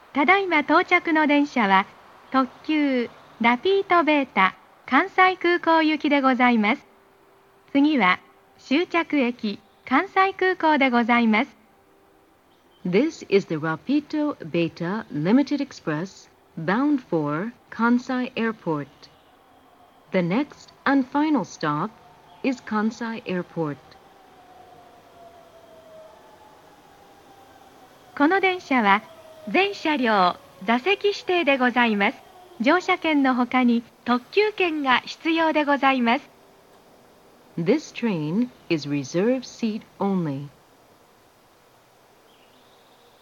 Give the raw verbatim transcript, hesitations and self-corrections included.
ただいま到着の電車は特急ラピートベータ関西空港行きでございます。次は終着駅関西空港でございます。 This is the Rapito Beta Limited Express bound for Kansai Airport. The next and final stop is Kansai Airport. この電車は全車両座席指定でございます。乗車券のほかに特急券が必要でございます。 This train is reserved seat only.